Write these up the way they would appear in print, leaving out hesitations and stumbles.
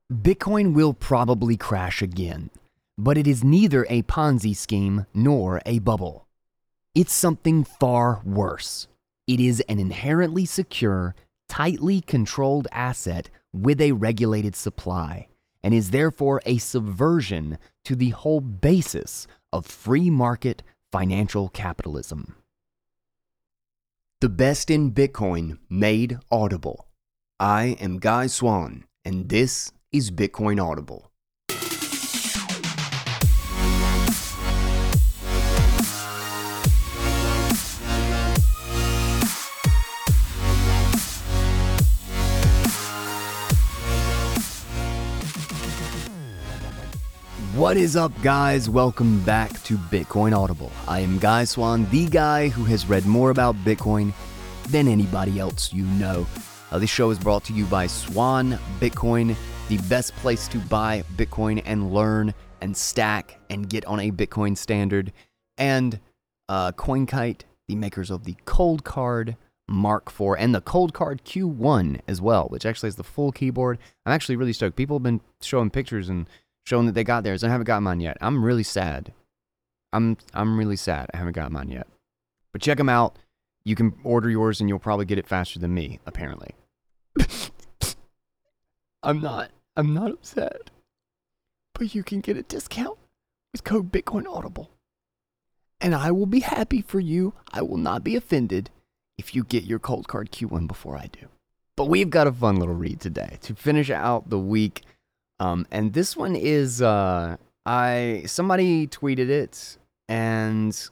Bitcoin will probably crash again, but it is neither a Ponzi scheme nor a bubble. It's something far worse. It is an inherently secure, tightly controlled asset with a regulated supply, and is therefore a subversion to the whole basis of free market financial capitalism. The best in Bitcoin made audible. I am Guy Swan, and this is Bitcoin Audible. What is up, guys? Welcome back to Bitcoin Audible. I am Guy Swan, the guy who has read more about Bitcoin than anybody else you know. This show is brought to you by Swan Bitcoin, the best place to buy Bitcoin and learn and stack and get on a Bitcoin standard, and CoinKite, the makers of the Cold Card Mark IV and the Cold Card Q1 as well, which actually has the full keyboard. I'm actually really stoked. People have been showing pictures and showing that they got theirs. I haven't got mine yet. I'm really sad. I'm really sad. I haven't got mine yet. But check them out. You can order yours and you'll probably get it faster than me, apparently. I'm not upset. But you can get a discount with code Bitcoin Audible. And I will be happy for you. I will not be offended if you get your Cold Card Q1 before I do. But we've got a fun little read today to finish out the week. And this one is, somebody tweeted it and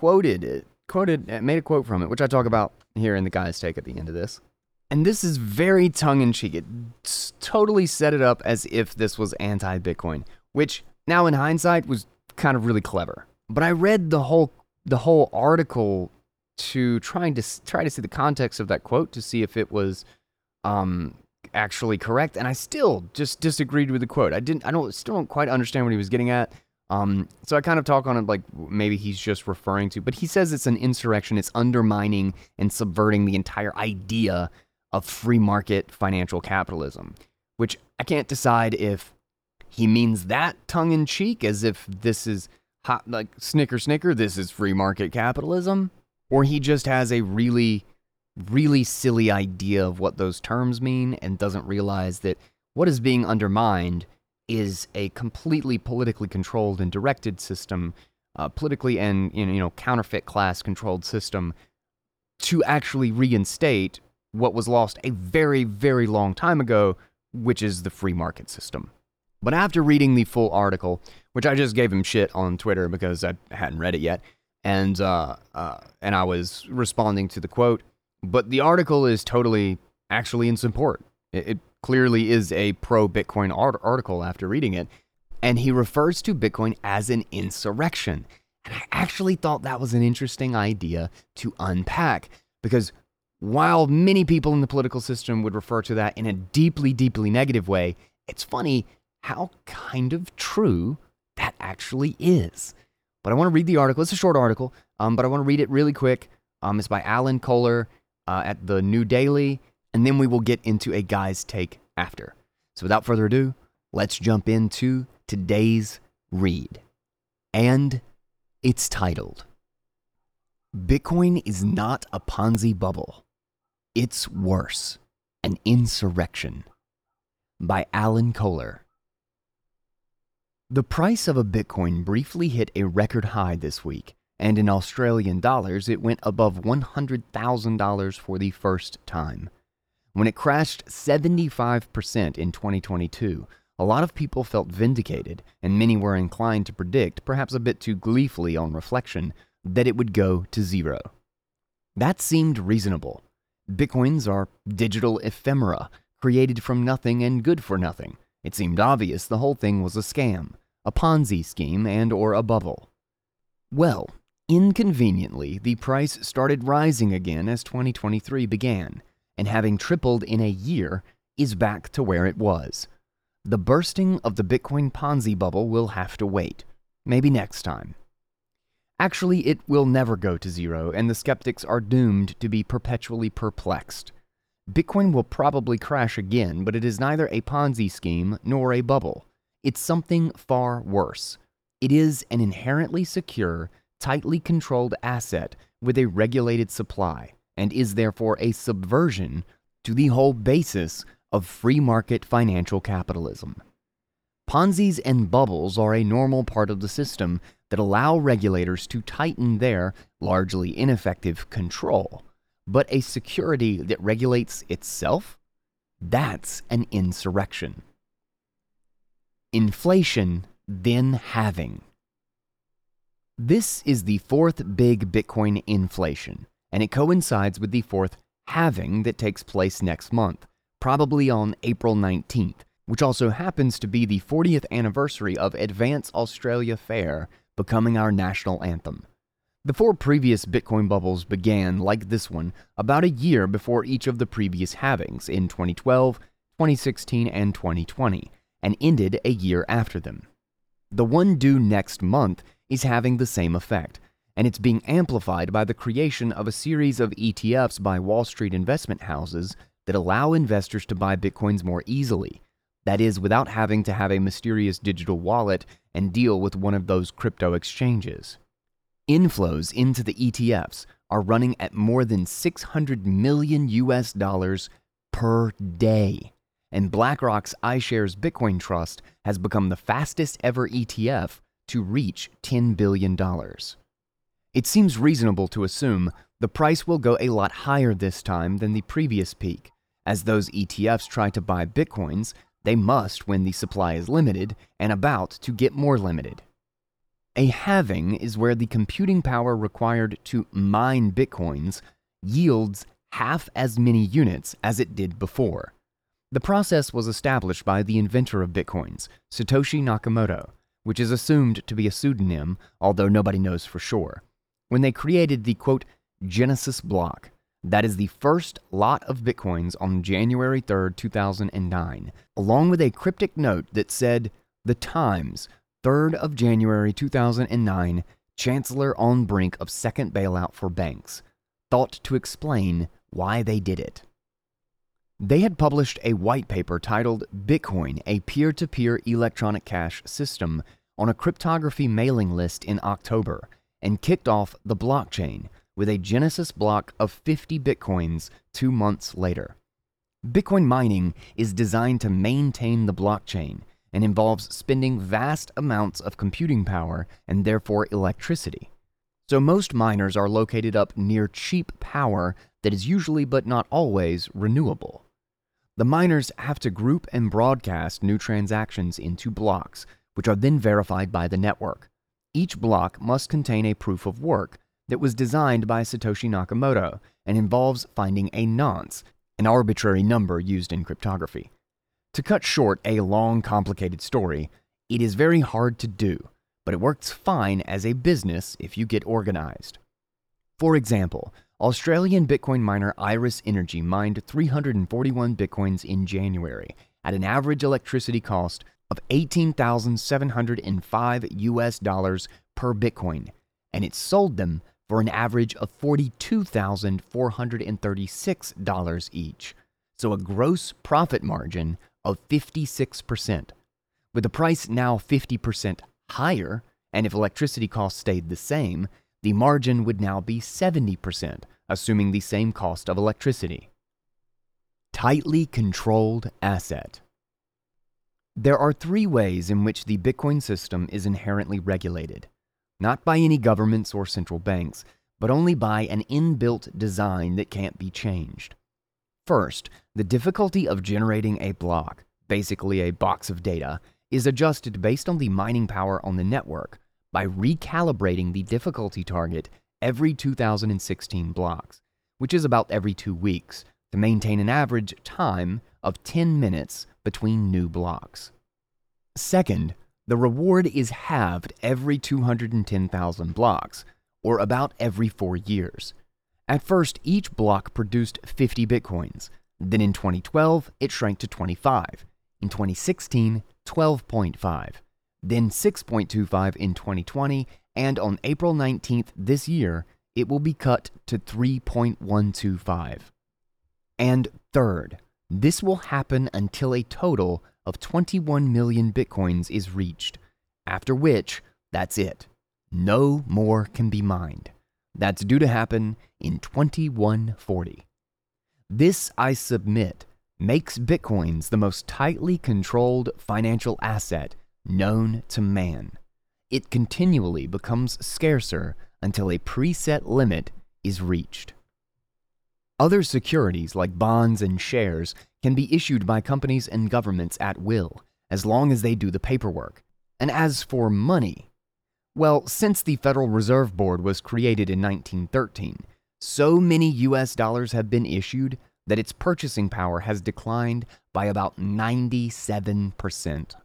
made a quote from it, which I talk about here in the guy's take at the end of this. And this is very tongue-in-cheek. It totally set it up as if this was anti-Bitcoin, which now in hindsight was kind of really clever. But I read the whole article to try to see the context of that quote to see if it was, actually correct, and I still just disagreed with the quote. I still don't quite understand what he was getting at. So I kind of talk on it like maybe he's just referring to, but he says it's an insurrection. It's undermining and subverting the entire idea of free market financial capitalism, which I can't decide if he means that tongue in cheek, as if this is hot, like snicker, this is free market capitalism, or he just has a really silly idea of what those terms mean and doesn't realize that what is being undermined is a completely politically controlled and directed system, politically and counterfeit class controlled system, to actually reinstate what was lost a very, very long time ago, which is the free market system. But after reading the full article, which I just gave him shit on Twitter because I hadn't read it yet, and I was responding to the quote, but the article is totally actually in support. It clearly is a pro-Bitcoin article after reading it. And he refers to Bitcoin as an insurrection. And I actually thought that was an interesting idea to unpack. Because while many people in the political system would refer to that in a deeply, deeply negative way, it's funny how kind of true that actually is. But I want to read the article. It's a short article, but I want to read it really quick. It's by Alan Kohler at the New Daily, and then we will get into a guy's take after. So without further ado, let's jump into today's read. And it's titled, Bitcoin is not a Ponzi bubble. It's worse, an insurrection, by Alan Kohler. The price of a Bitcoin briefly hit a record high this week, and in Australian dollars, it went above $100,000 for the first time. When it crashed 75% in 2022, a lot of people felt vindicated, and many were inclined to predict, perhaps a bit too gleefully on reflection, that it would go to zero. That seemed reasonable. Bitcoins are digital ephemera, created from nothing and good for nothing. It seemed obvious the whole thing was a scam, a Ponzi scheme, and or a bubble. Well, inconveniently, the price started rising again as 2023 began, and having tripled in a year, is back to where it was. The bursting of the Bitcoin Ponzi bubble will have to wait. Maybe next time. Actually, it will never go to zero, and the skeptics are doomed to be perpetually perplexed. Bitcoin will probably crash again, but it is neither a Ponzi scheme nor a bubble. It's something far worse. It is an inherently secure, tightly controlled asset with a regulated supply, and is therefore a subversion to the whole basis of free market financial capitalism. Ponzi's and bubbles are a normal part of the system that allow regulators to tighten their largely ineffective control. But a security that regulates itself? That's an insurrection. Inflation, then halving. This is the fourth big Bitcoin inflation, and it coincides with the fourth halving that takes place next month, probably on April 19th, which also happens to be the 40th anniversary of Advance Australia Fair becoming our national anthem. The four previous Bitcoin bubbles began, like this one, about a year before each of the previous halvings in 2012, 2016, and 2020, and ended a year after them. The one due next month is having the same effect, and it's being amplified by the creation of a series of ETFs by Wall Street investment houses that allow investors to buy Bitcoins more easily. That is, without having to have a mysterious digital wallet and deal with one of those crypto exchanges. Inflows into the ETFs are running at more than $600 million per day, and BlackRock's iShares Bitcoin Trust has become the fastest ever ETF to reach $10 billion. It seems reasonable to assume the price will go a lot higher this time than the previous peak. As those ETFs try to buy Bitcoins, they must when the supply is limited and about to get more limited. A halving is where the computing power required to mine Bitcoins yields half as many units as it did before. The process was established by the inventor of Bitcoins, Satoshi Nakamoto, which is assumed to be a pseudonym, although nobody knows for sure, when they created the, quote, Genesis block. That is the first lot of Bitcoins on January 3rd, 2009, along with a cryptic note that said, The Times, 3rd of January 2009, Chancellor on brink of second bailout for banks, thought to explain why they did it. They had published a white paper titled Bitcoin, a peer-to-peer electronic cash system on a cryptography mailing list in October, and kicked off the blockchain with a Genesis block of 50 Bitcoins 2 months later. Bitcoin mining is designed to maintain the blockchain and involves spending vast amounts of computing power and therefore electricity. So most miners are located up near cheap power that is usually but not always renewable. The miners have to group and broadcast new transactions into blocks, which are then verified by the network. Each block must contain a proof of work that was designed by Satoshi Nakamoto and involves finding a nonce, an arbitrary number used in cryptography. To cut short a long, complicated story, it is very hard to do, but it works fine as a business if you get organized. For example, Australian Bitcoin miner Iris Energy mined 341 Bitcoins in January at an average electricity cost of $18,705 per Bitcoin, and it sold them for an average of $42,436 each, so a gross profit margin of 56%. With the price now 50% higher, and if electricity costs stayed the same, the margin would now be 70%, assuming the same cost of electricity. Tightly controlled asset. There are 3 ways in which the Bitcoin system is inherently regulated, not by any governments or central banks, but only by an inbuilt design that can't be changed. First, the difficulty of generating a block, basically a box of data, is adjusted based on the mining power on the network by recalibrating the difficulty target every 2016 blocks, which is about every 2 weeks, to maintain an average time of 10 minutes between new blocks. Second, the reward is halved every 210,000 blocks, or about every 4 years. At first, each block produced 50 Bitcoins. Then in 2012, it shrank to 25. In 2016, 12.5. Then 6.25 in 2020, and on April 19th this year, it will be cut to 3.125. And third, this will happen until a total of 21 million Bitcoins is reached, after which, that's it. No more can be mined. That's due to happen in 2140. This, I submit, makes Bitcoins the most tightly controlled financial asset known to man. It continually becomes scarcer until a preset limit is reached. Other securities like bonds and shares can be issued by companies and governments at will, as long as they do the paperwork. And as for money, well, since the Federal Reserve Board was created in 1913, so many US dollars have been issued that its purchasing power has declined by about 97%.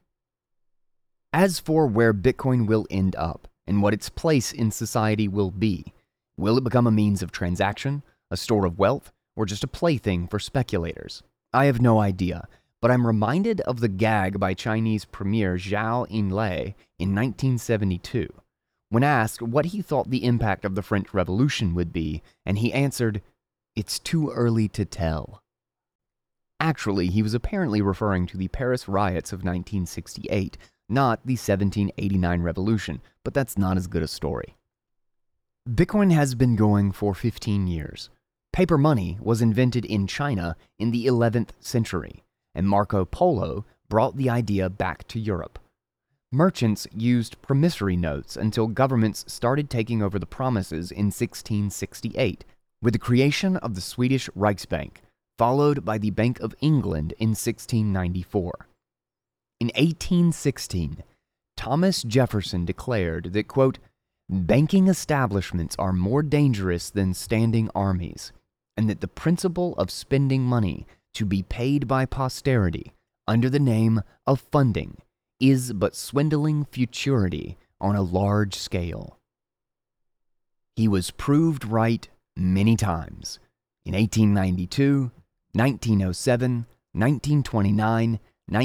As for where Bitcoin will end up and what its place in society will it become a means of transaction, a store of wealth, or just a plaything for speculators? I have no idea, but I'm reminded of the gag by Chinese Premier Zhou Enlai in 1972, when asked what he thought the impact of the French Revolution would be, and he answered, "It's too early to tell." Actually, he was apparently referring to the Paris riots of 1968, not the 1789 revolution, but that's not as good a story. Bitcoin has been going for 15 years. Paper money was invented in China in the 11th century, and Marco Polo brought the idea back to Europe. Merchants used promissory notes until governments started taking over the promises in 1668, with the creation of the Swedish Riksbank, followed by the Bank of England in 1694. In 1816, Thomas Jefferson declared that, quote, "Banking establishments are more dangerous than standing armies, and that the principle of spending money to be paid by posterity under the name of funding is but swindling futurity on a large scale." He was proved right many times in 1892, 1907, 1929,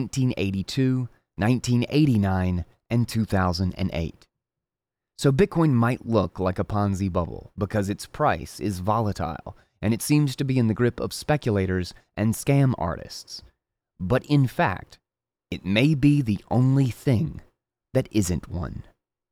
1982, 1989, and 2008. So Bitcoin might look like a Ponzi bubble because its price is volatile and it seems to be in the grip of speculators and scam artists. But in fact, it may be the only thing that isn't one.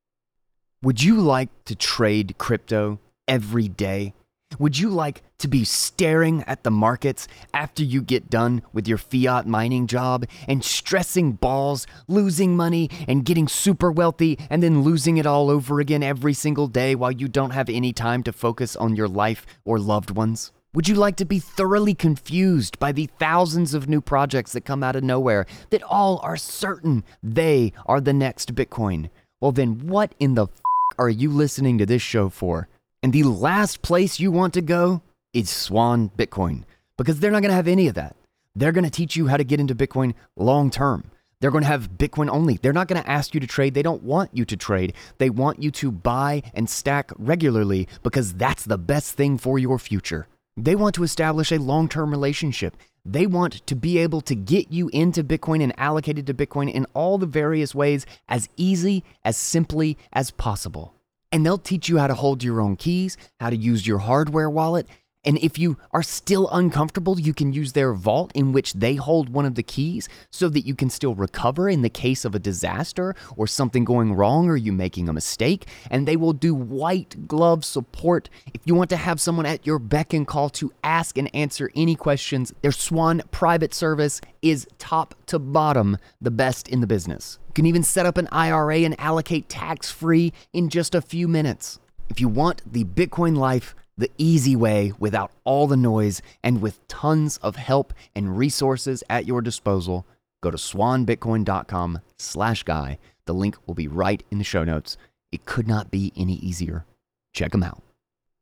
Would you like to trade crypto every day? Would you like to be staring at the markets after you get done with your fiat mining job and stressing balls, losing money and getting super wealthy and then losing it all over again every single day while you don't have any time to focus on your life or loved ones? Would you like to be thoroughly confused by the thousands of new projects that come out of nowhere that all are certain they are the next Bitcoin? Well, then what in the are you listening to this show for? And the last place you want to go is Swan Bitcoin, because they're not going to have any of that. They're going to teach you how to get into Bitcoin long term. They're going to have Bitcoin only. They're not going to ask you to trade. They don't want you to trade. They want you to buy and stack regularly because that's the best thing for your future. They want to establish a long-term relationship. They want to be able to get you into Bitcoin and allocated to Bitcoin in all the various ways as easy, as simply as possible. And they'll teach you how to hold your own keys, how to use your hardware wallet. And if you are still uncomfortable, you can use their vault in which they hold one of the keys so that you can still recover in the case of a disaster or something going wrong or you making a mistake. And they will do white glove support if you want to have someone at your beck and call to ask and answer any questions. Their Swan private service is top to bottom the best in the business. You can even set up an IRA and allocate tax-free in just a few minutes. If you want the Bitcoin life the easy way, without all the noise, and with tons of help and resources at your disposal, go to swanbitcoin.com/guy. The link will be right in the show notes. It could not be any easier. Check them out.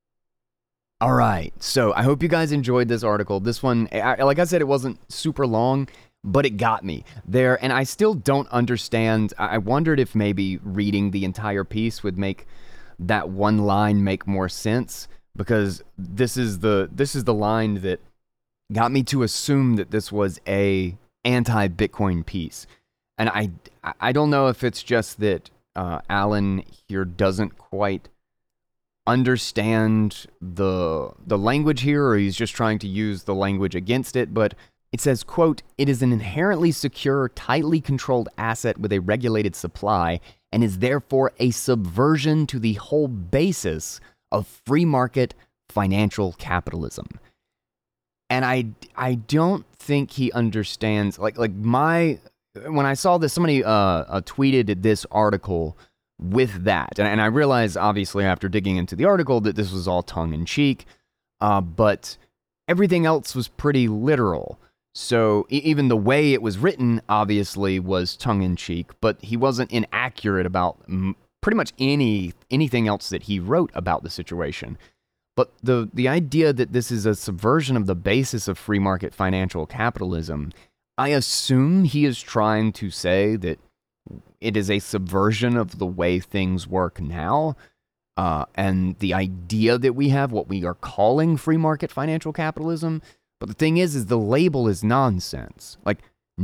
All right, so I hope you guys enjoyed this article. This one, like I said, it wasn't super long, but it got me there, and I still don't understand. I wondered if maybe reading the entire piece would make that one line make more sense, because this is the line that got me to assume that this was a anti-Bitcoin piece. And I don't know if it's just that Alan here doesn't quite understand the language here, or he's just trying to use the language against it, but it says, quote, "It is an inherently secure, tightly controlled asset with a regulated supply and is therefore a subversion to the whole basis of free market financial capitalism." And I don't think he understands, when I saw this, somebody tweeted this article with that. And I realized, obviously, after digging into the article, that this was all tongue-in-cheek, but everything else was pretty literal. So even the way it was written, obviously, was tongue-in-cheek, but he wasn't inaccurate about pretty much anything else that he wrote about the situation. But the idea that this is a subversion of the basis of free market financial capitalism, I assume he is trying to say that it is a subversion of the way things work now, and the idea that we have, what we are calling free market financial capitalism. But the thing is the label is nonsense. Like,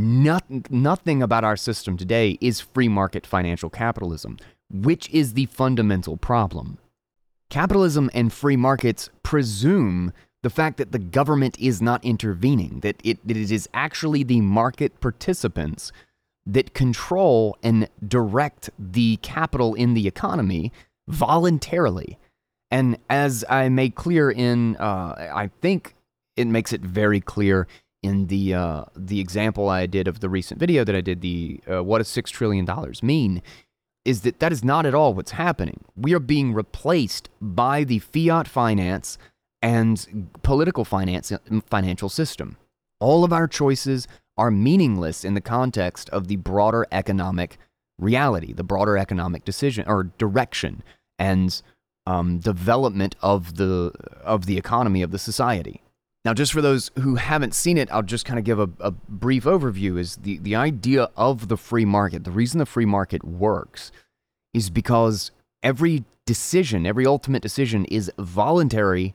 nothing about our system today is free market financial capitalism, which is the fundamental problem. Capitalism and free markets presume the fact that the government is not intervening, that it is actually the market participants that control and direct the capital in the economy voluntarily. And as I made clear in, I think it makes it very clear in the example I did of the recent video that I did, what does $6 trillion mean, is that is not at all what's happening. We are being replaced by the fiat finance and political finance financial system. All of our choices are meaningless in the context of the broader economic reality, the broader economic decision or direction and development of the economy, of the society. Now, just for those who haven't seen it, I'll just kind of give a brief overview. Is the idea of the free market, the reason the free market works is because every decision, every ultimate decision is voluntary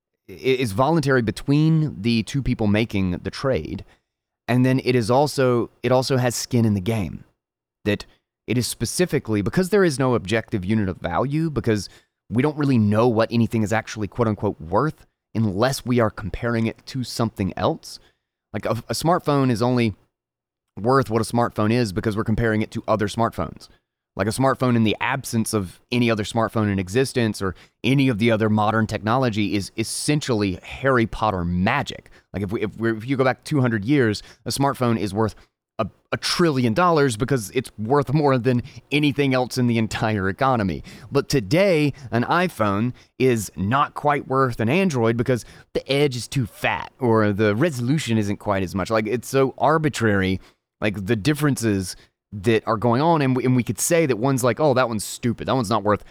between the two people making the trade. And then it also has skin in the game. That it is specifically, because there is no objective unit of value, because we don't really know what anything is actually quote unquote worth unless we are comparing it to something else. Like a smartphone is only worth what a smartphone is because we're comparing it to other smartphones. Like a smartphone in the absence of any other smartphone in existence or any of the other modern technology is essentially Harry Potter magic. Like if you go back 200 years, a smartphone is worth $1 trillion because it's worth more than anything else in the entire economy. But today, an iPhone is not quite worth an Android because the edge is too fat or the resolution isn't quite as much. Like, it's so arbitrary, like the differences that are going on. And we could say that one's like, oh, that one's stupid. That one's not worth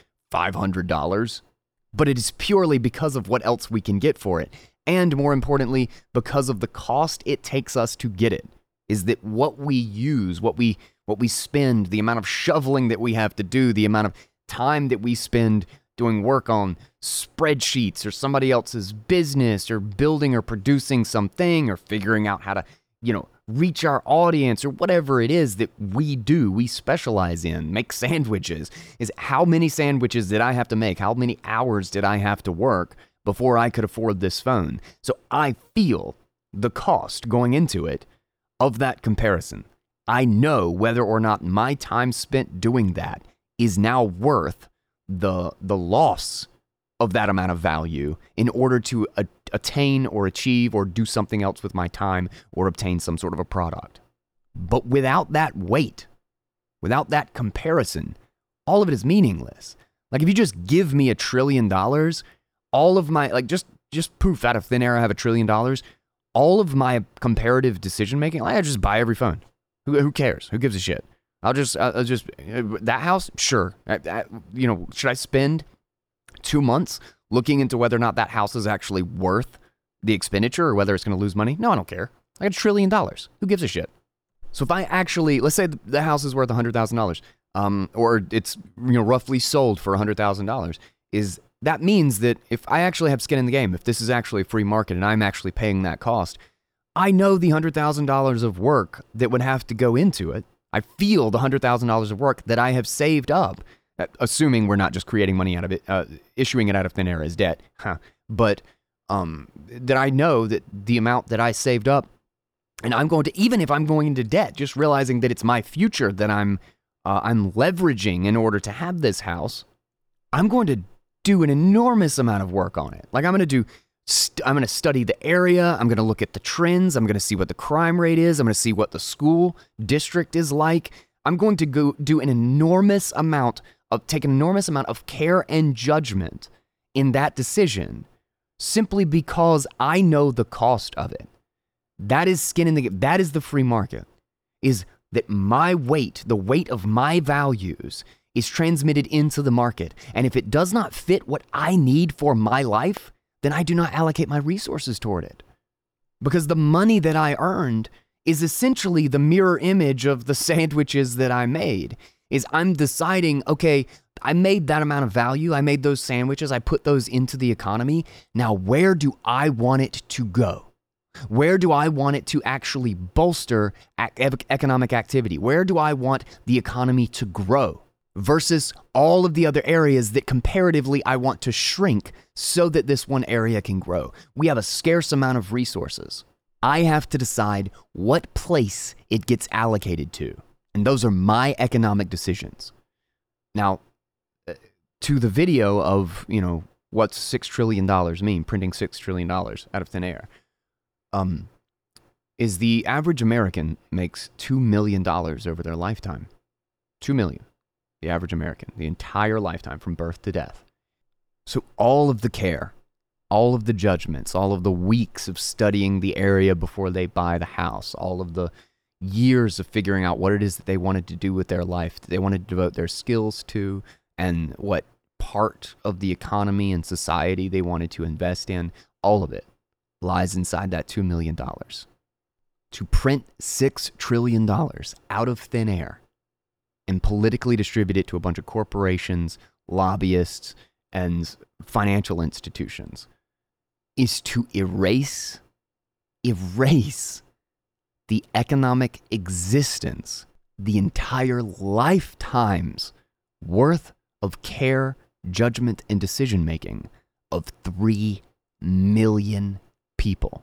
$500. But it is purely because of what else we can get for it. And more importantly, because of the cost it takes us to get it. Is that what we use, what we spend, the amount of shoveling that we have to do, the amount of time that we spend doing work on spreadsheets or somebody else's business or building or producing something or figuring out how to, reach our audience or whatever it is that we do, we specialize in, make sandwiches, is how many sandwiches did I have to make? How many hours did I have to work before I could afford this phone? So I feel the cost going into it of that comparison. I know whether or not my time spent doing that is now worth the loss of that amount of value in order to attain or achieve or do something else with my time or obtain some sort of a product. But without that weight, without that comparison, all of it is meaningless. Like if you just give me $1 trillion, all of my, just poof, out of thin air I have $1 trillion, all of my comparative decision making, I just buy every phone. Who cares? Who gives a shit? I'll just that house, sure. Should I spend 2 months looking into whether or not that house is actually worth the expenditure or whether it's going to lose money? No, I don't care. I got $1 trillion. Who gives a shit? So if I actually, let's say the house is worth $100,000, or it's roughly sold for $100,000, that means that if I actually have skin in the game, if this is actually a free market and I'm actually paying that cost, I know the $100,000 of work that would have to go into it. I feel the $100,000 of work that I have saved up assuming we're not just creating money out of it, issuing it out of thin air as debt. But that I know that the amount that I saved up, and I'm going to, even if I'm going into debt, just realizing that it's my future that I'm leveraging in order to have this house, I'm going to do an enormous amount of work on it. Like I'm going to study the area. I'm going to look at the trends. I'm going to see what the crime rate is. I'm going to see what the school district is like. I'm going to go do take an enormous amount of care and judgment in that decision simply because I know the cost of it. That is skin in the game. That is the free market, is that my weight, the weight of my values is transmitted into the market. And if it does not fit what I need for my life, then I do not allocate my resources toward it. Because the money that I earned is essentially the mirror image of the sandwiches that I made. Is I'm deciding, okay, I made that amount of value. I made those sandwiches. I put those into the economy. Now, where do I want it to go? Where do I want it to actually bolster economic activity? Where do I want the economy to grow? Versus all of the other areas that comparatively I want to shrink so that this one area can grow. We have a scarce amount of resources. I have to decide what place it gets allocated to. And those are my economic decisions. Now, to the video of, what's $6 trillion mean, printing $6 trillion out of thin air, is the average American makes $2 million over their lifetime. $2 million. The average American, the entire lifetime from birth to death. So all of the care, all of the judgments, all of the weeks of studying the area before they buy the house, all of the years of figuring out what it is that they wanted to do with their life, that they wanted to devote their skills to, and what part of the economy and society they wanted to invest in, all of it lies inside that $2 million. To print $6 trillion out of thin air and politically distribute it to a bunch of corporations, lobbyists, and financial institutions is to erase the economic existence, the entire lifetime's worth of care, judgment, and decision-making of 3 million people.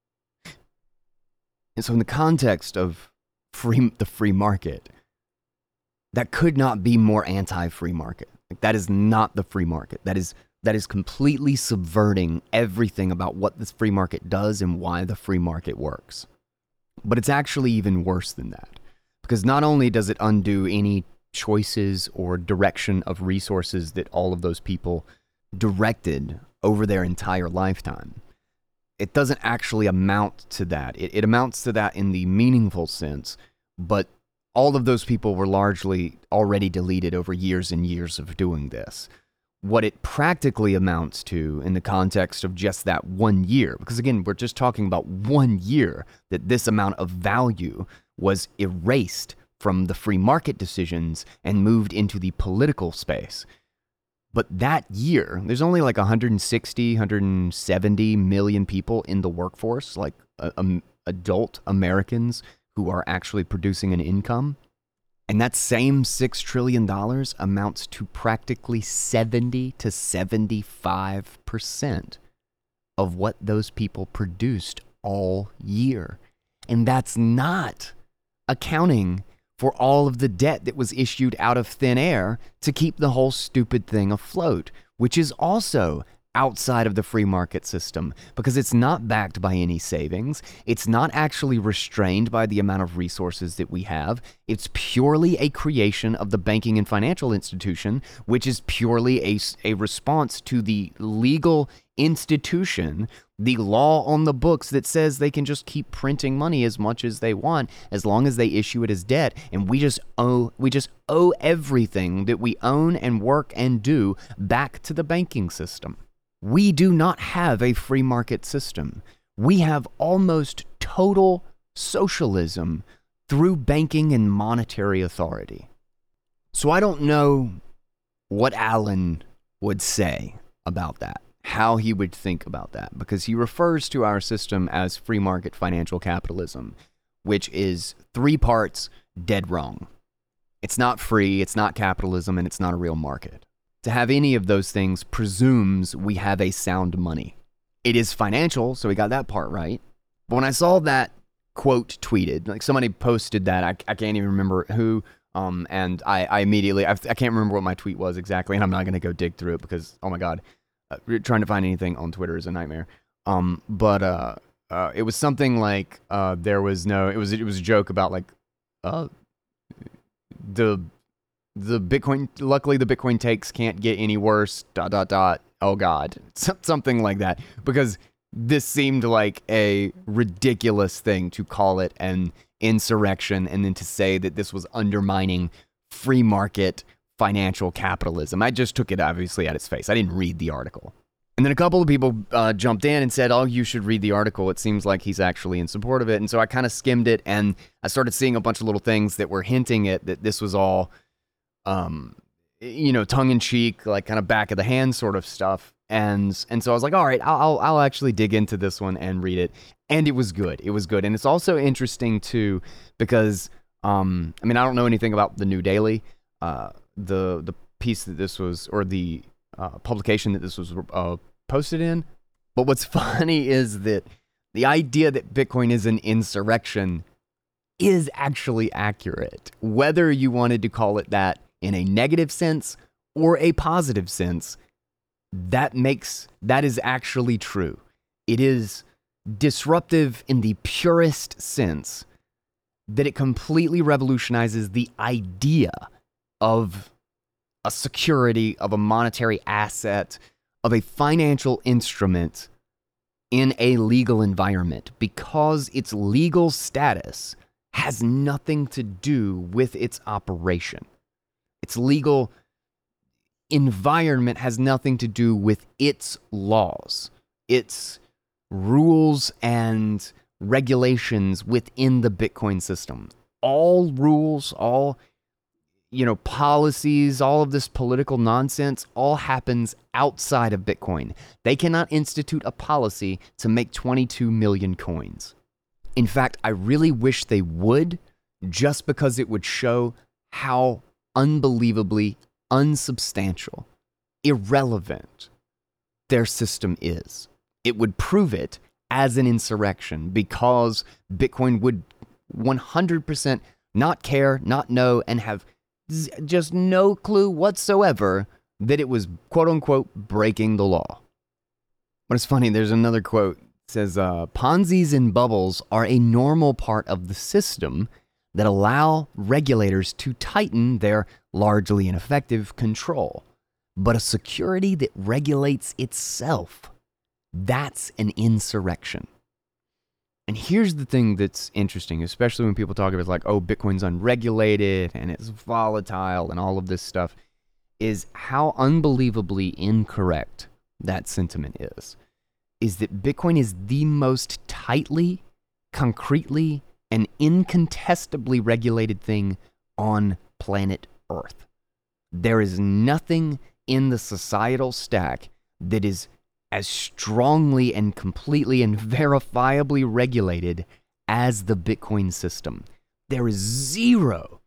And so in the context of the free market, that could not be more anti-free market. Like, that is not the free market. That is completely subverting everything about what this free market does and why the free market works. But it's actually even worse than that. Because not only does it undo any choices or direction of resources that all of those people directed over their entire lifetime, it doesn't actually amount to that. It amounts to that in the meaningful sense, but all of those people were largely already deleted over years and years of doing this. What it practically amounts to in the context of just that 1 year, because again, we're just talking about 1 year that this amount of value was erased from the free market decisions and moved into the political space. But that year, there's only like 160, 170 million people in the workforce, like adult Americans who are actually producing an income. And that same $6 trillion amounts to practically 70 to 75% of what those people produced all year. And that's not accounting for all of the debt that was issued out of thin air to keep the whole stupid thing afloat, which is also outside of the free market system because it's not backed by any savings. It's not actually restrained by the amount of resources that we have. It's purely a creation of the banking and financial institution, which is purely a response to the legal institution, the law on the books that says they can just keep printing money as much as they want as long as they issue it as debt, and we just owe everything that we own and work and do back to the banking system. We do not have a free market system. We have almost total socialism through banking and monetary authority. So I don't know what Allen would say about that, how he would think about that, because he refers to our system as free market financial capitalism, which is 3 parts dead wrong. It's not free, it's not capitalism, and it's not a real market. To have any of those things presumes we have a sound money. It is financial, so we got that part right. But when I saw that quote tweeted, like somebody posted that, I can't even remember who, and I immediately, I can't remember what my tweet was exactly, and I'm not going to go dig through it because, oh my God, trying to find anything on Twitter is a nightmare. But it was something like it was a joke about like the Bitcoin, luckily the Bitcoin takes can't get any worse, ... oh God, something like that, because this seemed like a ridiculous thing to call it an insurrection and then to say that this was undermining free market financial capitalism. I just took it obviously at its face. I didn't read the article. And then a couple of people jumped in and said, oh, you should read the article. It seems like he's actually in support of it. And so I kind of skimmed it, and I started seeing a bunch of little things that were hinting at that this was all, tongue-in-cheek, like kind of back of the hand sort of stuff. And so I was like, all right, I'll actually dig into this one and read it. And it was good. It was good. And it's also interesting, too, because, I don't know anything about the New Daily, the piece that this was, or the publication that this was posted in. But what's funny is that the idea that Bitcoin is an insurrection is actually accurate. Whether you wanted to call it that in a negative sense or a positive sense, that is actually true. It is disruptive in the purest sense that it completely revolutionizes the idea of a security, of a monetary asset, of a financial instrument in a legal environment, because its legal status has nothing to do with its operation. Its legal environment has nothing to do with its laws, its rules and regulations within the Bitcoin system. All rules, all policies, all of this political nonsense, all happens outside of Bitcoin. They cannot institute a policy to make 22 million coins. In fact, I really wish they would, just because it would show how unbelievably unsubstantial, irrelevant their system is. It would prove it as an insurrection, because Bitcoin would 100% not care, not know, and have just no clue whatsoever that it was quote unquote breaking the law. But it's funny, there's another quote. It says, Ponzi's and bubbles are a normal part of the system that allow regulators to tighten their largely ineffective control. But a security that regulates itself, that's an insurrection. And here's the thing that's interesting, especially when people talk about like, oh, Bitcoin's unregulated and it's volatile and all of this stuff, is how unbelievably incorrect that sentiment is that Bitcoin is the most tightly, concretely, and incontestably regulated thing on planet Earth. There is nothing in the societal stack that is as strongly and completely and verifiably regulated as the Bitcoin system. There is zero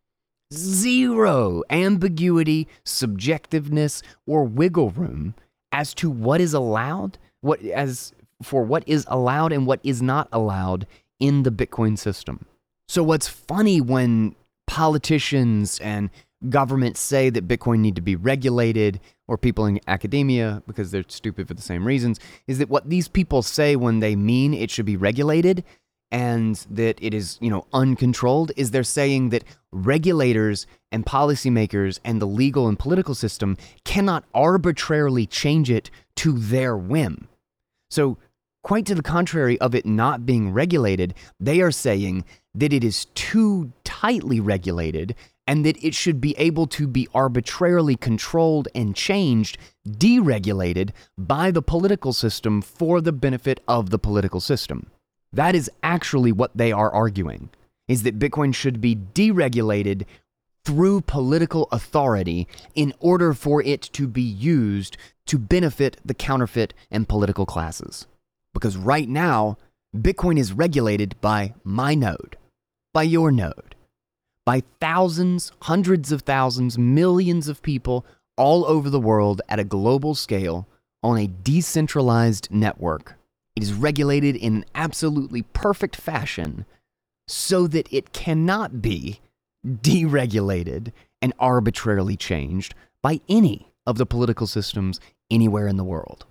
ambiguity, subjectiveness, or wiggle room as to what is allowed, what is allowed and what is not allowed in the Bitcoin system. So what's funny when politicians and governments say that Bitcoin need to be regulated, or people in academia, because they're stupid for the same reasons, is that what these people say when they mean it should be regulated and that it is, uncontrolled, is they're saying that regulators and policymakers and the legal and political system cannot arbitrarily change it to their whim. So quite to the contrary of it not being regulated, they are saying that it is too tightly regulated and that it should be able to be arbitrarily controlled and changed, deregulated by the political system for the benefit of the political system. That is actually what they are arguing, is that Bitcoin should be deregulated through political authority in order for it to be used to benefit the counterfeit and political classes. Because right now, Bitcoin is regulated by my node, by your node, by thousands, hundreds of thousands, millions of people all over the world at a global scale on a decentralized network. It is regulated in an absolutely perfect fashion so that it cannot be deregulated and arbitrarily changed by any of the political systems anywhere in the world.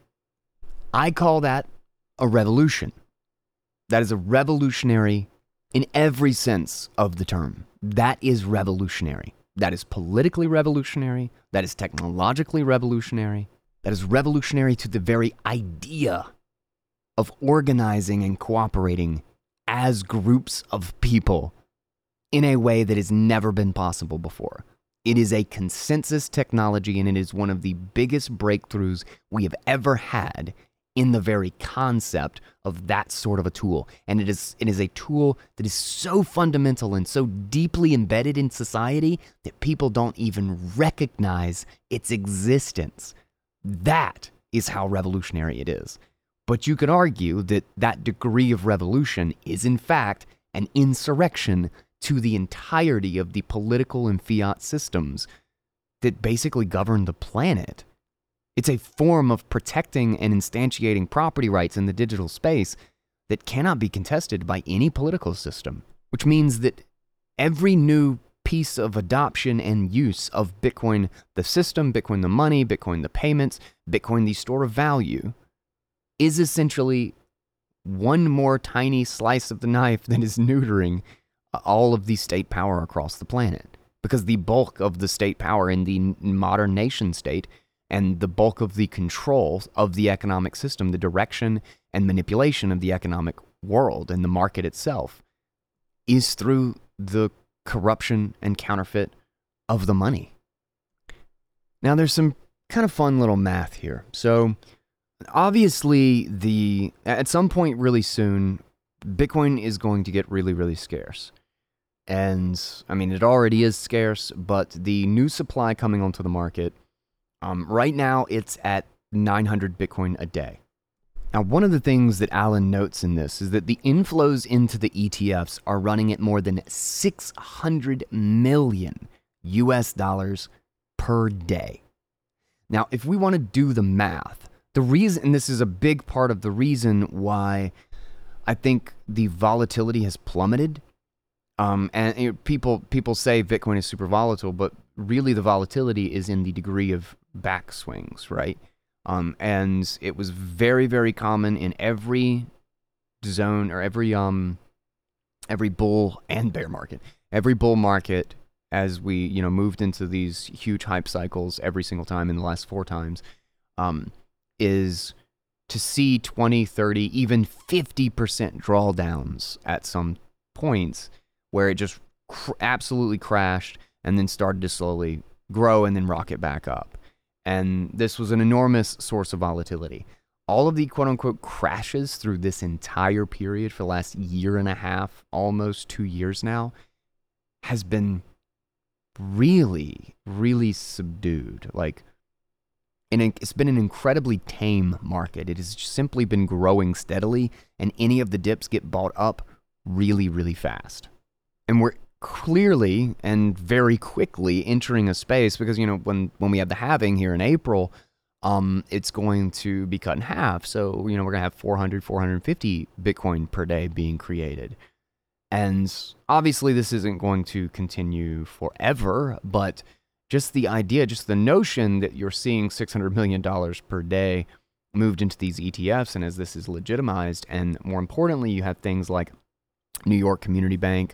I call that a revolution. That is a revolutionary in every sense of the term. That is revolutionary. That is politically revolutionary. That is technologically revolutionary. That is revolutionary to the very idea of organizing and cooperating as groups of people in a way that has never been possible before. It is a consensus technology, and it is one of the biggest breakthroughs we have ever had in the very concept of that sort of a tool. And it is a tool that is so fundamental and so deeply embedded in society that people don't even recognize its existence. That is how revolutionary it is. But you could argue that that degree of revolution is in fact an insurrection to the entirety of the political and fiat systems that basically govern the planet. It's a form of protecting and instantiating property rights in the digital space that cannot be contested by any political system, which means that every new piece of adoption and use of Bitcoin, the system, Bitcoin the money, Bitcoin the payments, Bitcoin the store of value, is essentially one more tiny slice of the knife that is neutering all of the state power across the planet. Because the bulk of the state power in the modern nation state and the bulk of the control of the economic system, the direction and manipulation of the economic world and the market itself, is through the corruption and counterfeit of the money. Now, there's some kind of fun little math here. So, obviously, at some point really soon, Bitcoin is going to get really, really scarce. And, I mean, it already is scarce, but the new supply coming onto the market, right now it's at 900 Bitcoin a day. Now, one of the things that Alan notes in this is that the inflows into the ETFs are running at more than 600 million US dollars per day. Now, if we want to do the math, the reason, and this is a big part of the reason why I think the volatility has plummeted, and people say Bitcoin is super volatile, but really the volatility is in the degree of backswings, right? And it was very, very common in every zone or every bull and bear market. Every bull market, as we moved into these huge hype cycles every single time in the last 4 times, is to see 20, 30, even 50% drawdowns at some points where it just absolutely crashed and then started to slowly grow and then rocket back up. And this was an enormous source of volatility. All of the quote-unquote crashes through this entire period for the last year and a half, almost 2 years now, has been really, really subdued. It's been an incredibly tame market. It has simply been growing steadily, and any of the dips get bought up really, really fast. And we're clearly and very quickly entering a space because, when we have the halving here in April, it's going to be cut in half. So, we're going to have 400, 450 Bitcoin per day being created. And obviously this isn't going to continue forever, but just the idea, just the notion that you're seeing $600 million per day moved into these ETFs, and as this is legitimized, and more importantly, you have things like New York Community Bank,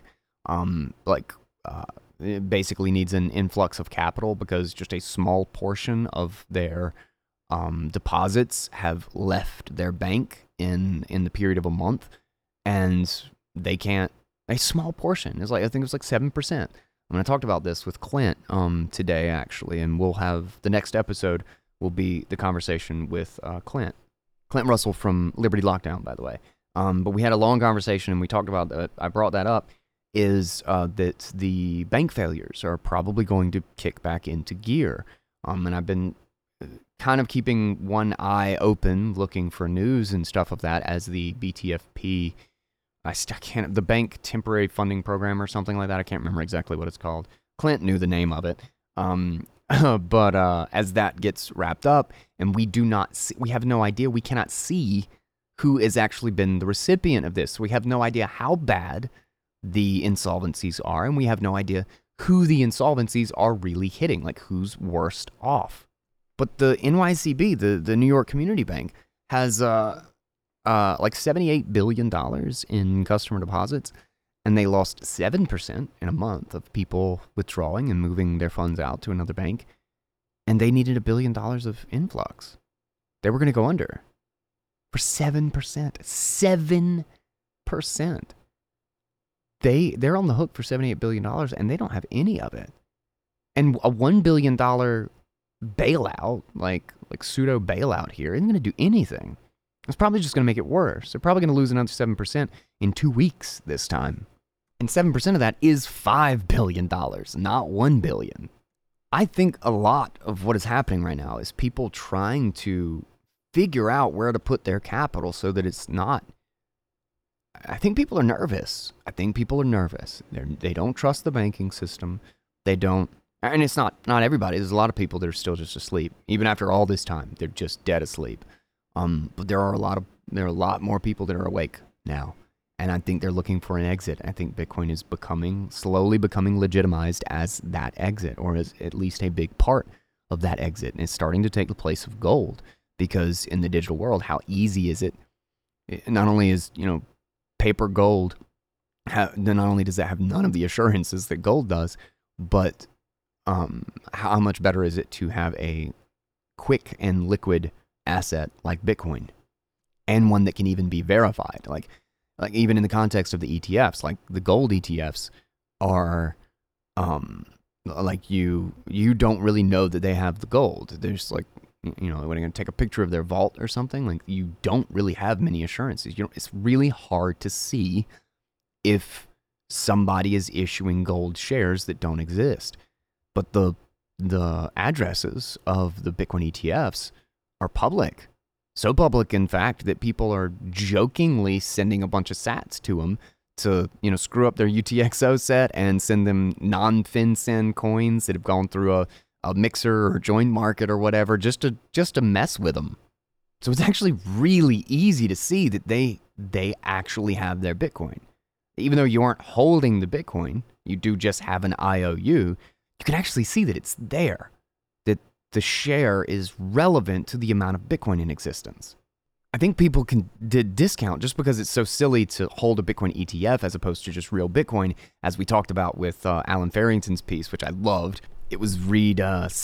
it basically needs an influx of capital because just a small portion of their deposits have left their bank in the period of a month, and they can't. A small portion is I think it was 7%. I talked about this with Clint today actually, and we'll have the next episode will be the conversation with Clint Russell from Liberty Lockdown, by the way. But we had a long conversation and we talked about that. I brought that up. Is that the bank failures are probably going to kick back into gear. And I've been kind of keeping one eye open, looking for news and stuff of that as the BTFP I can't, the bank temporary funding program or something like that. I can't remember exactly what it's called. Clint knew the name of it. But as that gets wrapped up, and we have no idea, we cannot see who has actually been the recipient of this. We have no idea how bad the insolvencies are, and we have no idea who the insolvencies are really hitting, like who's worst off. But the NYCB, the New York Community Bank, has like $78 billion in customer deposits, and they lost 7% in a month of people withdrawing and moving their funds out to another bank, and they needed $1 billion of influx. They were going to go under for 7%. 7%. They're on the hook for $78 billion, and they don't have any of it. And a $1 billion bailout, like pseudo bailout here, isn't going to do anything. It's probably just going to make it worse. They're probably going to lose another 7% in 2 weeks this time. And 7% of that is $5 billion, not $1 billion. I think a lot of what is happening right now is people trying to figure out where to put their capital so that it's not. I think people are nervous. They don't trust the banking system. They don't. And it's not everybody. There's a lot of people that are still just asleep. Even after all this time, they're just dead asleep. But there are a lot more people that are awake now. And I think they're looking for an exit. I think Bitcoin is slowly becoming legitimized as that exit, or as at least a big part of that exit. And it's starting to take the place of gold, because in the digital world, how easy is it? Not only is, paper gold, not only does that have none of the assurances that gold does, but how much better is it to have a quick and liquid asset like Bitcoin, and one that can even be verified? Like even in the context of the ETFs, like the gold ETFs are, like you don't really know that they have the gold. There's like, when you're going to take a picture of their vault or something, like you don't really have many assurances. It's really hard to see if somebody is issuing gold shares that don't exist. But the addresses of the Bitcoin ETFs are public. So public, in fact, that people are jokingly sending a bunch of sats to them to, screw up their UTXO set and send them non-FinCEN coins that have gone through a mixer or joint market or whatever, just to mess with them. So it's actually really easy to see that they actually have their Bitcoin. Even though you aren't holding the Bitcoin, you do just have an IOU, you can actually see that it's there, that the share is relevant to the amount of Bitcoin in existence. I think people can discount just because it's so silly to hold a Bitcoin ETF as opposed to just real Bitcoin, as we talked about with Alan Farrington's piece, which I loved. It was read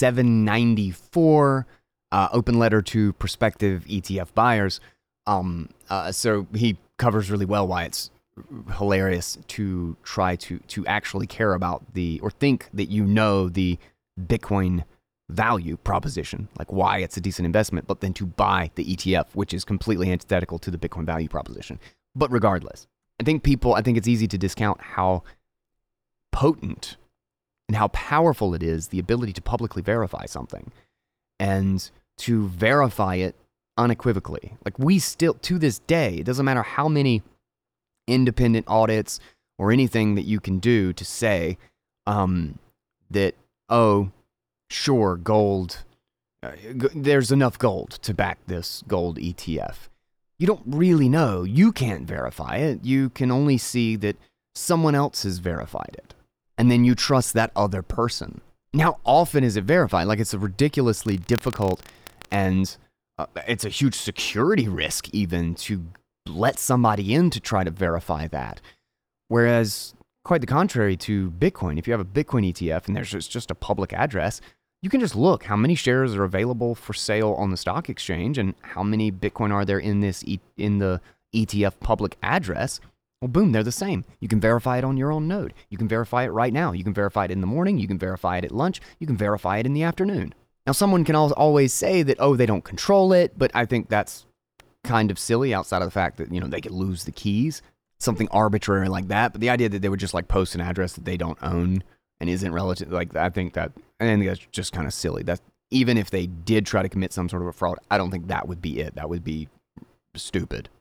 794, open letter to prospective ETF buyers. So he covers really well why it's hilarious to try to actually care about or think that the Bitcoin value proposition, like why it's a decent investment, but then to buy the ETF, which is completely antithetical to the Bitcoin value proposition. But regardless, I think it's easy to discount how potent and how powerful it is, the ability to publicly verify something and to verify it unequivocally. Like we still, to this day, it doesn't matter how many independent audits or anything that you can do to say that, sure, gold, there's enough gold to back this gold ETF. You don't really know. You can't verify it. You can only see that someone else has verified it. And then you trust that other person. Now, often is it verified? Like it's a ridiculously difficult and it's a huge security risk even to let somebody in to try to verify that. Whereas, quite the contrary to Bitcoin, if you have a Bitcoin ETF and there's just a public address, you can just look how many shares are available for sale on the stock exchange and how many Bitcoin are there in in the ETF public address. Well, boom, they're the same. You can verify it on your own node. You can verify it right now. You can verify it in the morning. You can verify it at lunch. You can verify it in the afternoon. Now, someone can always say that, they don't control it, but I think that's kind of silly outside of the fact that, they could lose the keys, something arbitrary like that. But the idea that they would just post an address that they don't own and isn't relative, I think that's just kind of silly. That even if they did try to commit some sort of a fraud, I don't think that would be it. That would be stupid.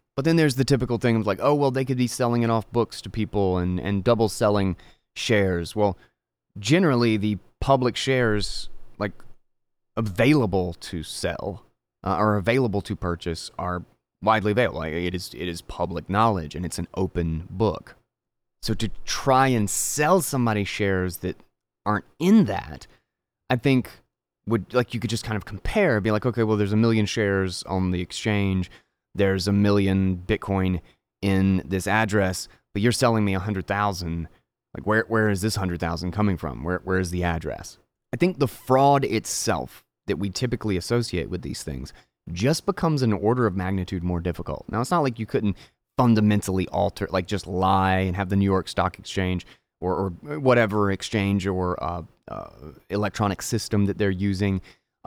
But then there's the typical thing of like, oh, well, they could be selling it off books to people and double selling shares. Well, generally the public shares like available to sell or available to purchase are widely available. Like, it is public knowledge and it's an open book. So to try and sell somebody shares that aren't in that, I think would, like, you could just kind of compare, be like, okay, well, there's 1 million shares on the exchange. There's 1 million Bitcoin in this address, but you're selling me 100,000. Like, where is this 100,000 coming from? Where is the address? I think the fraud itself that we typically associate with these things just becomes an order of magnitude more difficult. Now, it's not like you couldn't fundamentally alter, like just lie and have the New York Stock Exchange or whatever exchange or electronic system that they're using,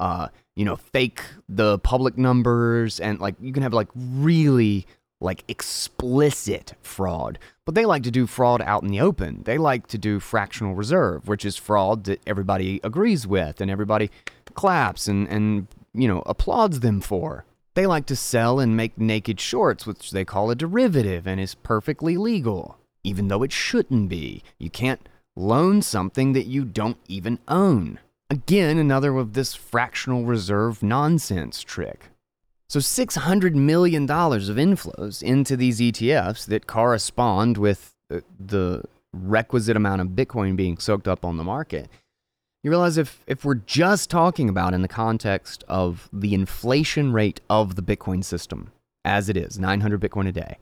fake the public numbers, and like you can have like really like explicit fraud. But they like to do fraud out in the open. They like to do fractional reserve, which is fraud that everybody agrees with and everybody claps and applauds them for. They like to sell and make naked shorts, which they call a derivative and is perfectly legal, even though it shouldn't be. You can't loan something that you don't even own. Again, another of this fractional reserve nonsense trick. So $600 million of inflows into these ETFs that correspond with the requisite amount of Bitcoin being soaked up on the market. You realize if we're just talking about in the context of the inflation rate of the Bitcoin system, as it is, 900 Bitcoin a day,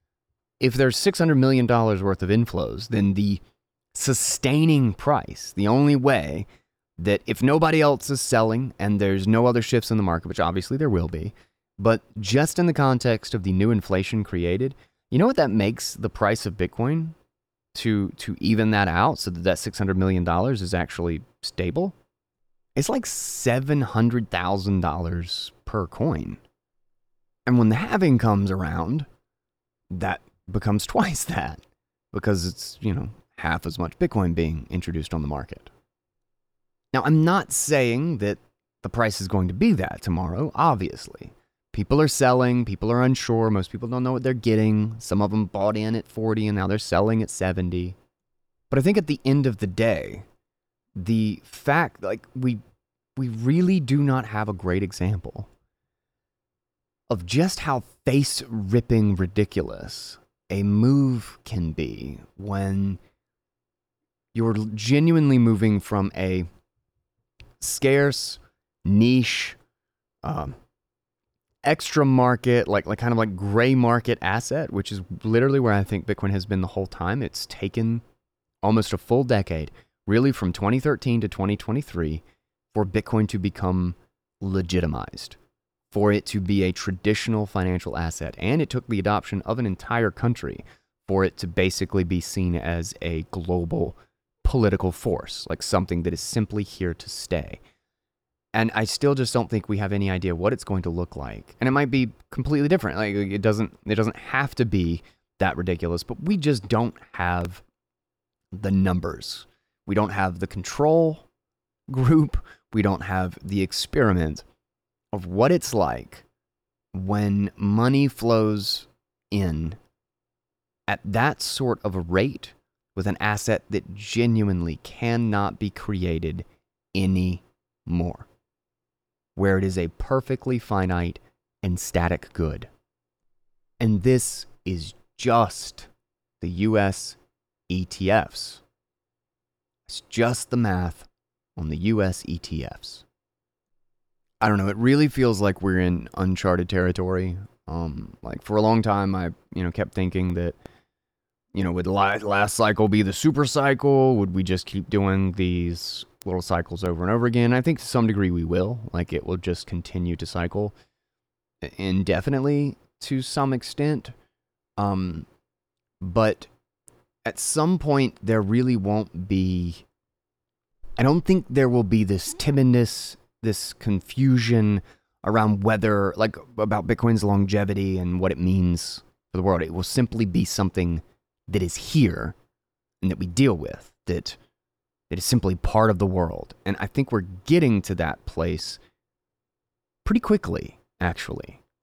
if there's $600 million worth of inflows, then the sustaining price, the only way that if nobody else is selling and there's no other shifts in the market, which obviously there will be, but just in the context of the new inflation created, you know what that makes the price of Bitcoin to even that out so that $600 million is actually stable? It's like $700,000 per coin. And when the halving comes around, that becomes twice that because it's, half as much Bitcoin being introduced on the market. Now, I'm not saying that the price is going to be that tomorrow, obviously. People are selling, people are unsure, most people don't know what they're getting. Some of them bought in at 40 and now they're selling at 70. But I think at the end of the day, the fact, like, we really do not have a great example of just how face-ripping ridiculous a move can be when you're genuinely moving from a scarce, niche, extra market, like kind of like gray market asset, which is literally where I think Bitcoin has been the whole time. It's taken almost a full decade, really from 2013 to 2023, for Bitcoin to become legitimized, for it to be a traditional financial asset. And it took the adoption of an entire country for it to basically be seen as a global political force, like something that is simply here to stay. And I still just don't think we have any idea what it's going to look like. And it might be completely different. Like it doesn't have to be that ridiculous, but we just don't have the numbers. We don't have the control group. We don't have the experiment of what it's like when money flows in at that sort of a rate with an asset that genuinely cannot be created anymore, where it is a perfectly finite and static good. And this is just the US ETFs. It's just the math on the US ETFs. I don't know, it really feels like we're in uncharted territory. Like for a long time, I kept thinking that, would the last cycle be the super cycle? Would we just keep doing these little cycles over and over again? I think to some degree we will. Like it will just continue to cycle indefinitely to some extent. But at some point there really won't be, I don't think there will be this timidness, this confusion around whether, like, about Bitcoin's longevity and what it means for the world. It will simply be something that is here and that we deal with, that is simply part of the world. And I think we're getting to that place pretty quickly, actually.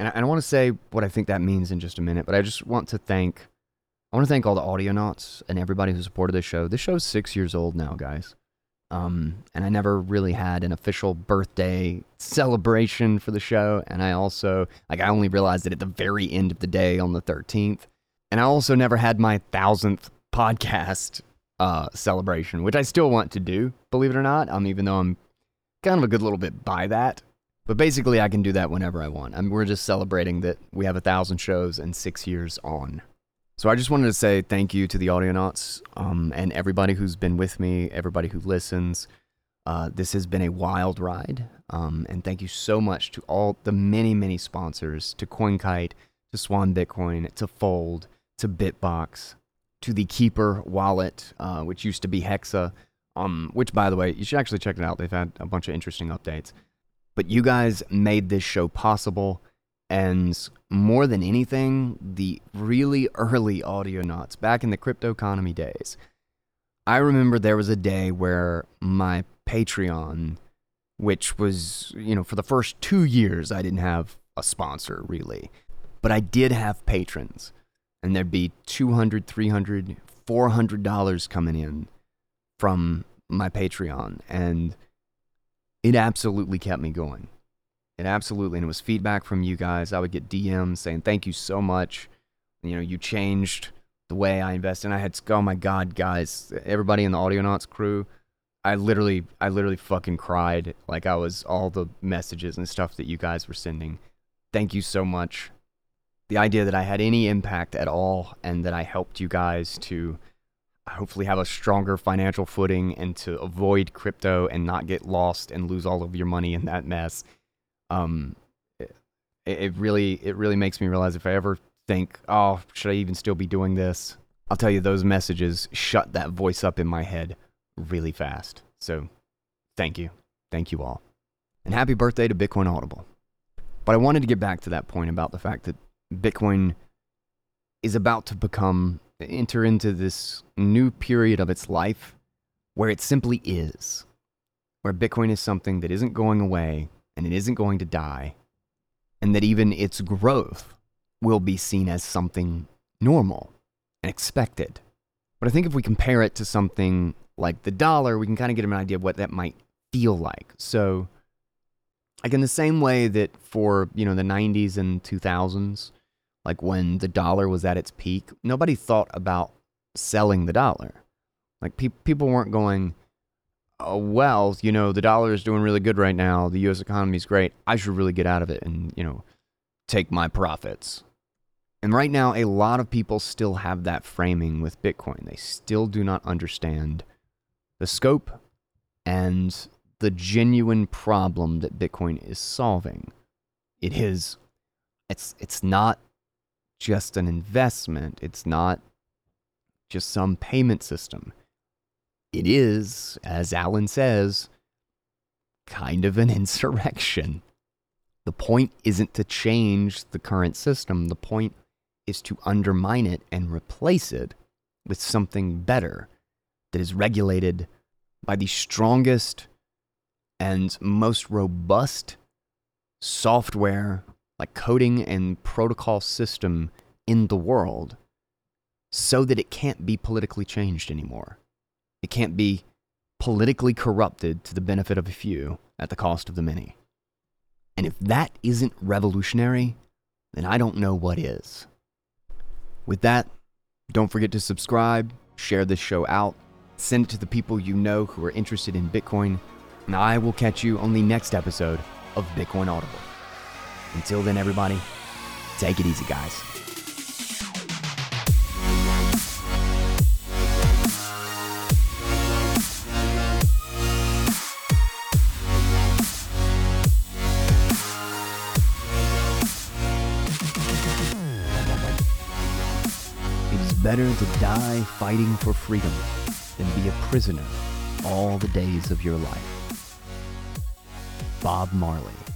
And I want to say what I think that means in just a minute, but I just want to thank all the Audionauts and everybody who supported this show. This show's 6 years old now, guys. And I never really had an official birthday celebration for the show. And I also, I only realized it at the very end of the day on the 13th. And I also never had my 1000th podcast celebration, which I still want to do, believe it or not. Even though I'm kind of a good little bit by that. But basically, I can do that whenever I want. We're just celebrating that we have 1,000 shows and 6 years on. So I just wanted to say thank you to the Audionauts and everybody who's been with me, everybody who listens. This has been a wild ride. And thank you so much to all the many, many sponsors, to CoinKite, to Swan Bitcoin, to Fold, to Bitbox, to the Keeper wallet, which used to be Hexa, which, by the way, you should actually check it out. They've had a bunch of interesting updates. But you guys made this show possible. And more than anything, the really early Audionauts, back in the crypto economy days, I remember there was a day where my Patreon, which was, for the first 2 years, I didn't have a sponsor, really. But I did have patrons. And there'd be $200, $300, $400 coming in from my Patreon. And it absolutely kept me going. And it was feedback from you guys. I would get DMs saying, thank you so much. You changed the way I invest. And I had, oh my God, guys, everybody in the Audionauts crew, I literally fucking cried. Like I was all the messages and stuff that you guys were sending. Thank you so much. The idea that I had any impact at all and that I helped you guys to hopefully have a stronger financial footing and to avoid crypto and not get lost and lose all of your money in that mess. It really makes me realize if I ever think, oh, should I even still be doing this? I'll tell you, those messages shut that voice up in my head really fast. So thank you. Thank you all. And happy birthday to Bitcoin Audible. But I wanted to get back to that point about the fact that Bitcoin is about to enter into this new period of its life where it simply is. Where Bitcoin is something that isn't going away, and it isn't going to die, and that even its growth will be seen as something normal and expected. But I think if we compare it to something like the dollar, we can kind of get an idea of what that might feel like. So, like in the same way that for, the 90s and 2000s, like when the dollar was at its peak, nobody thought about selling the dollar. Like people weren't going, oh, well, the dollar is doing really good right now. The U.S. economy is great. I should really get out of it and, take my profits. And right now, a lot of people still have that framing with Bitcoin. They still do not understand the scope and the genuine problem that Bitcoin is solving. It's not just an investment. It's not just some payment system. It is, as Alan says, kind of an insurrection. The point isn't to change the current system. The point is to undermine it and replace it with something better that is regulated by the strongest and most robust software, like coding and protocol system in the world, so that it can't be politically changed anymore. It can't be politically corrupted to the benefit of a few at the cost of the many. And if that isn't revolutionary, then I don't know what is. With that, don't forget to subscribe, share this show out, send it to the people you know who are interested in Bitcoin, and I will catch you on the next episode of Bitcoin Audible. Until then, everybody, take it easy, guys. Better to die fighting for freedom than be a prisoner all the days of your life. Bob Marley.